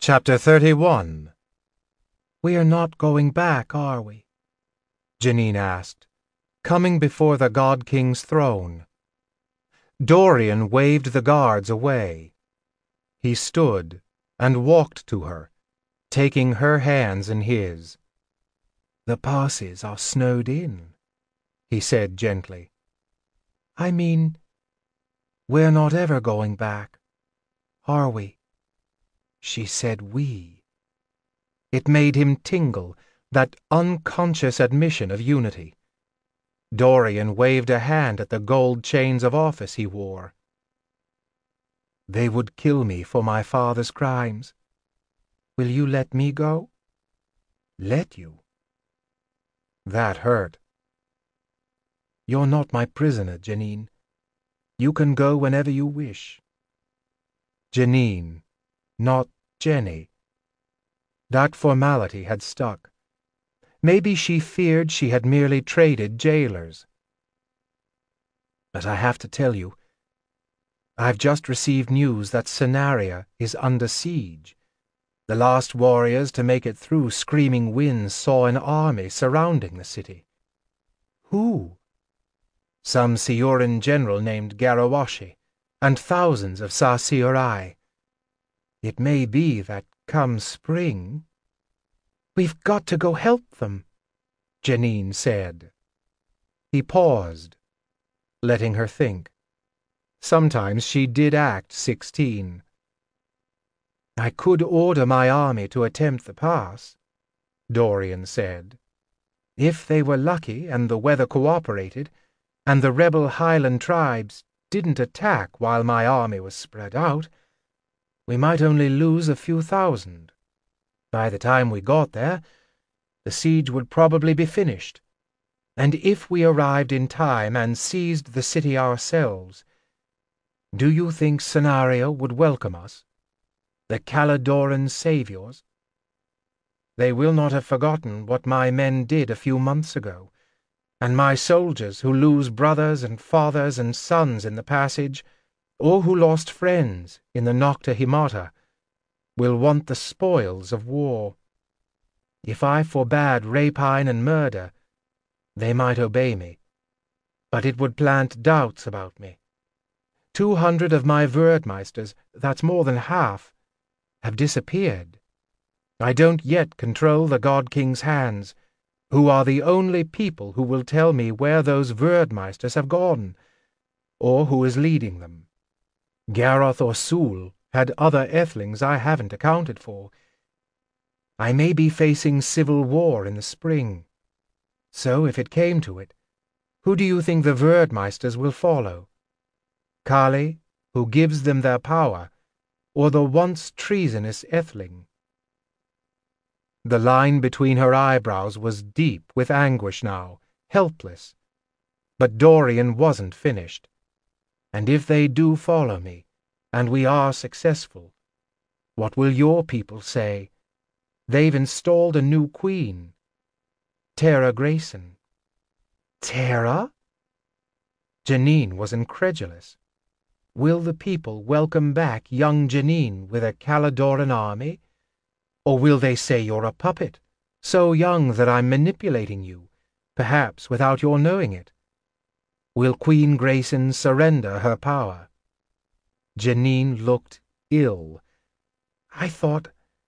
Chapter 31. "We're not going back, are we?" Janine asked, coming before the God King's throne. Dorian waved the guards away. He stood and walked to her, taking her hands in his. "The passes are snowed in," he said gently. "I mean, we're not ever going back, are we?" She said "we." It made him tingle, that unconscious admission of unity. Dorian waved a hand at the gold chains of office he wore. "They would kill me for my father's crimes. Will you let me go?" "Let you?" That hurt. "You're not my prisoner, Janine. You can go whenever you wish." Janine, not Jenny. That formality had stuck. Maybe she feared she had merely traded jailers. "But I have to tell you, I've just received news that Cenaria is under siege. The last warriors to make it through Screaming Winds saw an army surrounding the city." "Who?" "Some Sioran general named Garawashi, and thousands of Sa-Siorai. It may be that come spring—" "We've got to go help them," Janine said. He paused, letting her think. Sometimes she did act 16. "I could order my army to attempt the pass," Dorian said. "If they were lucky and the weather cooperated, and the rebel Highland tribes didn't attack while my army was spread out, we might only lose a few thousand. By the time we got there, the siege would probably be finished, and if we arrived in time and seized the city ourselves, do you think Cenaria would welcome us? The Caladoran saviors? They will not have forgotten what my men did a few months ago, and my soldiers who lose brothers and fathers and sons in the passage, or who lost friends in the Nocta Himata, will want the spoils of war. If I forbade rapine and murder, they might obey me, but it would plant doubts about me. 200 of my Werdmeisters, that's more than half, have disappeared. I don't yet control the God King's hands, who are the only people who will tell me where those Werdmeisters have gone, or who is leading them. Garroth or Sul had other Ethlings I haven't accounted for. I may be facing civil war in the spring. So if it came to it, who do you think the Werdmeisters will follow? Kali, who gives them their power, or the once treasonous Ethling?" The line between her eyebrows was deep with anguish now, helpless. But Dorian wasn't finished. "And if they do follow me, and we are successful, what will your people say? They've installed a new queen, Tera Grayson." "Tera?" Janine was incredulous. Will the people welcome back young Janine with a Caladoran army? Or will they say you're a puppet, so young that I'm manipulating you, perhaps without your knowing it? Will Queen Grayson surrender her power?" Janine looked ill. I thought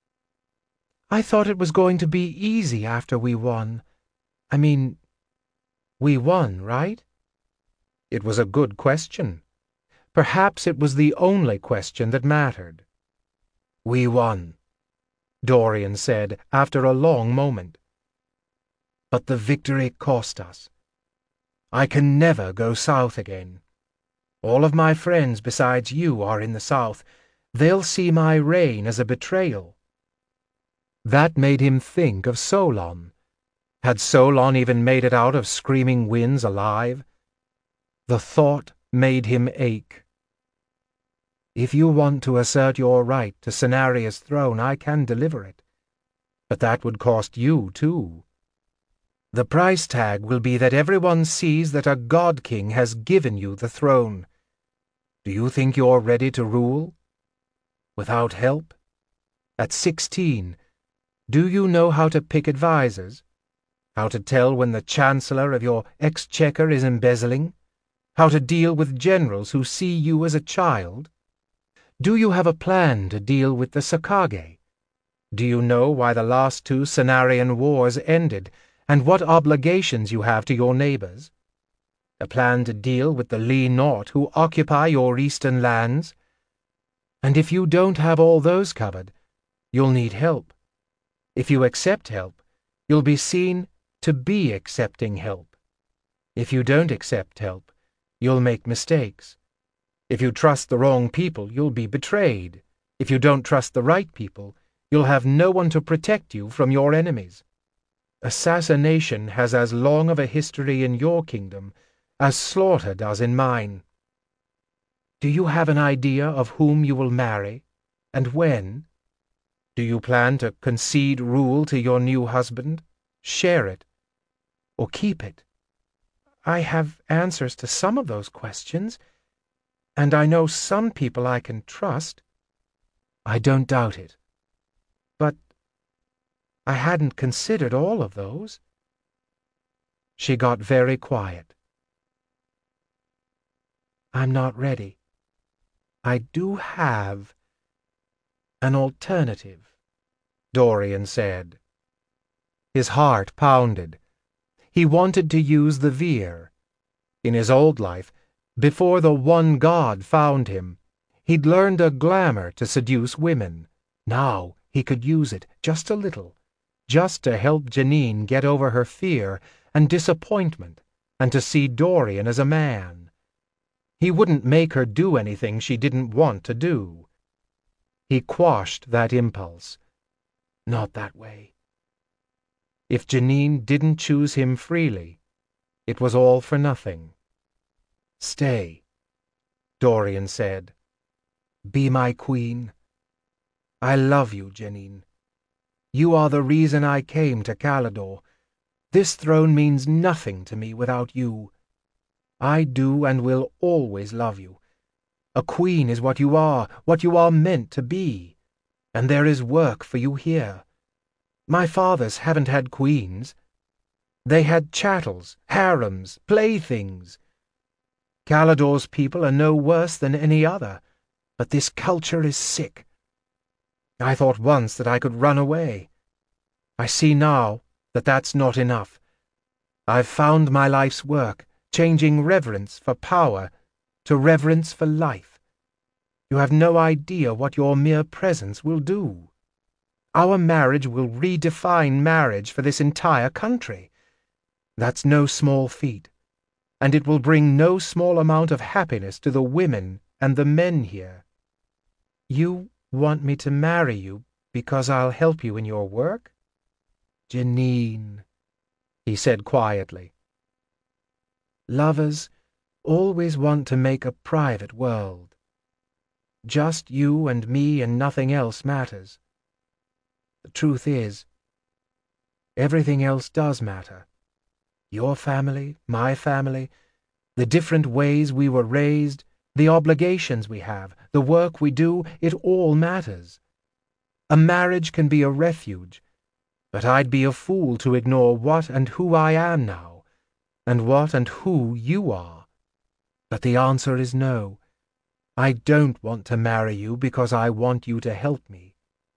it was going to be easy after we won. I mean, we won, right?" It was a good question. Perhaps it was the only question that mattered. "We won," Dorian said after a long moment. "But the victory cost us. I can never go south again. All of my friends besides you are in the south. They'll see my reign as a betrayal." That made him think of Solon. Had Solon even made it out of Screaming Winds alive? The thought made him ache. "If you want to assert your right to Cenaria's throne, I can deliver it. But that would cost you, too. The price tag will be that everyone sees that a God King has given you the throne. Do you think you're ready to rule? Without help? At 16, do you know how to pick advisers? How to tell when the Chancellor of your Exchequer is embezzling? How to deal with generals who see you as a child? Do you have a plan to deal with the Sakage? Do you know why the last 2 Cenarian wars ended, and what obligations you have to your neighbors? A plan to deal with the Li Nort who occupy your eastern lands? And if you don't have all those covered, you'll need help. If you accept help, you'll be seen to be accepting help. If you don't accept help, you'll make mistakes. If you trust the wrong people, you'll be betrayed. If you don't trust the right people, you'll have no one to protect you from your enemies. Assassination has as long of a history in your kingdom as slaughter does in mine. Do you have an idea of whom you will marry, and when? Do you plan to concede rule to your new husband, share it, or keep it? I have answers to some of those questions, and I know some people I can trust. I don't doubt it. But I hadn't considered all of those. She got very quiet. I'm not ready. I do have an alternative, Dorian said. His heart pounded. He wanted to use the Veer. In his old life, before the one God found him, he'd learned a glamour to seduce women. Now he could use it just a little, just to help Janine get over her fear and disappointment, and to see Dorian as a man. He wouldn't make her do anything she didn't want to do. He quashed that impulse. Not that way. If Janine didn't choose him freely, it was all for nothing. Stay, Dorian said. Be my queen. I love you, Janine. You are the reason I came to Calidor. This throne means nothing to me without you. I do and will always love you. A queen is what you are meant to be. And there is work for you here. My fathers haven't had queens. They had chattels, harems, playthings. Calidor's people are no worse than any other, but this culture is sick. I thought once that I could run away. I see now that that's not enough. I've found my life's work, changing reverence for power to reverence for life. You have no idea what your mere presence will do. Our marriage will redefine marriage for this entire country. That's no small feat, and it will bring no small amount of happiness to the women and the men here. You want me to marry you because I'll help you in your work? Janine, he said quietly. Lovers always want to make a private world. Just you and me and nothing else matters. The truth is, everything else does matter. Your family, my family, the different ways we were raised, the obligations we have, the work we do, it all matters. A marriage can be a refuge, but I'd be a fool to ignore what and who I am now, and what and who you are. But the answer is no. I don't want to marry you because I want you to help me.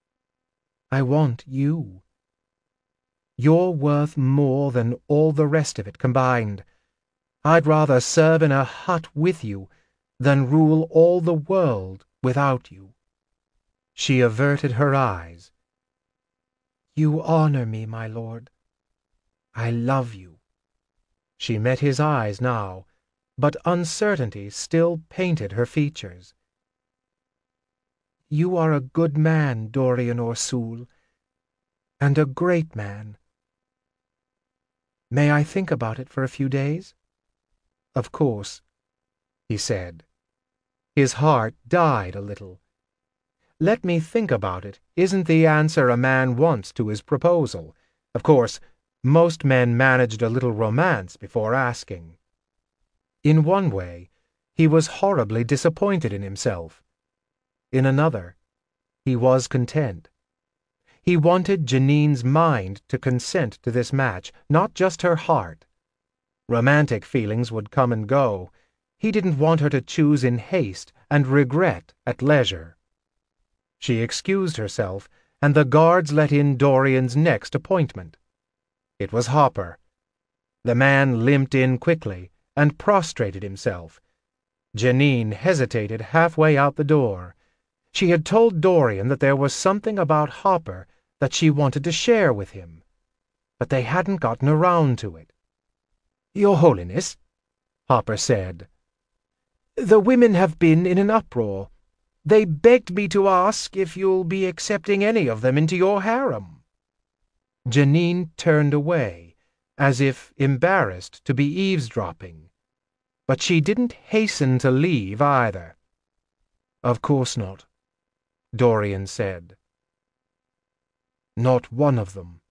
I want you. You're worth more than all the rest of it combined. I'd rather serve in a hut with you than rule all the world without you. She averted her eyes. You honor me, my lord. I love you. She met his eyes now, but uncertainty still painted her features. You are a good man, Dorian Orsul, and a great man. May I think about it for a few days? Of course, he said. His heart died a little. Let me think about it isn't the answer a man wants to his proposal. Of course, most men managed a little romance before asking. In one way, he was horribly disappointed in himself. In another, he was content. He wanted Janine's mind to consent to this match, not just her heart. Romantic feelings would come and go. He didn't want her to choose in haste and regret at leisure. She excused herself, and the guards let in Dorian's next appointment. It was Hopper. The man limped in quickly and prostrated himself. Janine hesitated halfway out the door. She had told Dorian that there was something about Hopper that she wanted to share with him, but they hadn't gotten around to it. "Your Holiness," Hopper said, "the women have been in an uproar. They begged me to ask if you'll be accepting any of them into your harem." Janine turned away, as if embarrassed to be eavesdropping, but she didn't hasten to leave either. "Of course not," Dorian said. "Not one of them."